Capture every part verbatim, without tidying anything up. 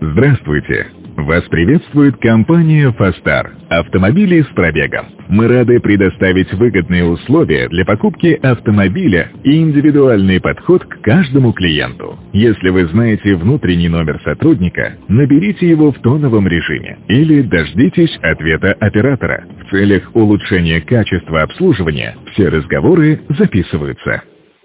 Здравствуйте! Вас приветствует компания «Фастар» – автомобили с пробегом. Мы рады предоставить выгодные условия для покупки автомобиля и индивидуальный подход к каждому клиенту. Если вы знаете внутренний номер сотрудника, наберите его в тоновом режиме или дождитесь ответа оператора. В целях улучшения качества обслуживания все разговоры записываются.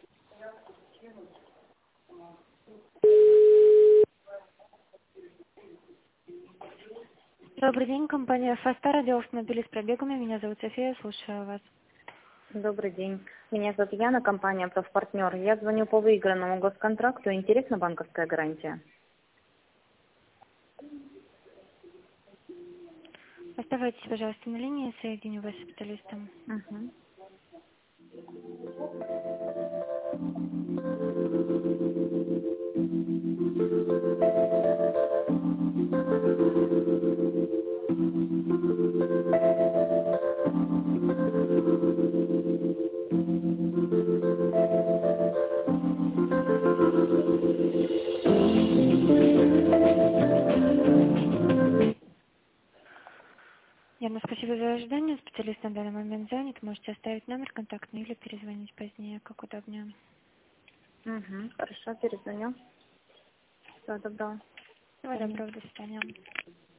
Добрый день, компания «Фастар», отдел автомобилей с пробегами. Меня зовут София, слушаю вас. Добрый день. Меня зовут Яна, компания «Профпартнер». Я звоню по выигранному госконтракту. Интересна банковская гарантия? Оставайтесь, пожалуйста, на линии, соединю вас с специалистом. Угу. Яна, спасибо за ожидание. Специалист на данный момент занят. Можете оставить номер контактный или перезвонить позднее, как удобнее. Угу. Хорошо, перезвоню. Всего доброго. Всего доброго, до свидания.